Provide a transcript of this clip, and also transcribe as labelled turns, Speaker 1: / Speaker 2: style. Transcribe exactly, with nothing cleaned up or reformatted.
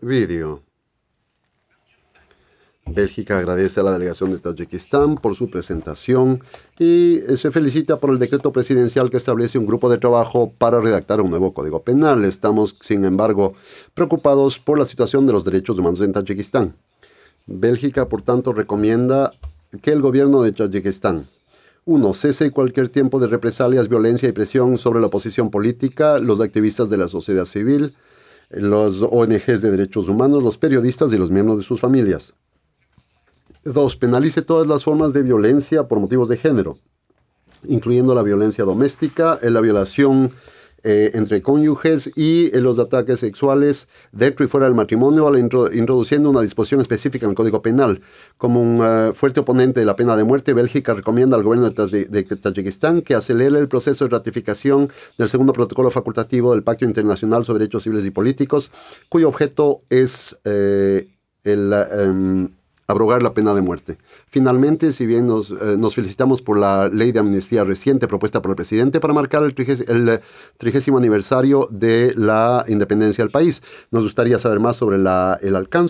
Speaker 1: Vídeo. Bélgica agradece a la delegación de Tayikistán por su presentación y eh, se felicita por el decreto presidencial que establece un grupo de trabajo para redactar un nuevo código penal. Estamos, sin embargo, preocupados por la situación de los derechos humanos en Tayikistán. Bélgica, por tanto, recomienda que el gobierno de Tayikistán: uno. Cese cualquier tiempo de represalias, violencia y presión sobre la oposición política, los activistas de la sociedad civil, los O N Ges de derechos humanos, los periodistas y los miembros de sus familias. dos. Penalice todas las formas de violencia por motivos de género, incluyendo la violencia doméstica, la violación eh, entre cónyuges y eh, los ataques sexuales dentro y fuera del matrimonio, al intro introduciendo una disposición específica en el Código Penal. Como un uh, fuerte oponente de la pena de muerte, Bélgica recomienda al gobierno de, de Tayikistán que acelere el proceso de ratificación del segundo protocolo facultativo del Pacto Internacional sobre Derechos Civiles y Políticos, cuyo objeto es eh, el um, abrogar la pena de muerte. Finalmente, si bien nos, eh, nos felicitamos por la ley de amnistía reciente propuesta por el presidente para marcar el, el trigésimo aniversario de la independencia del país, nos gustaría saber más sobre la, el alcance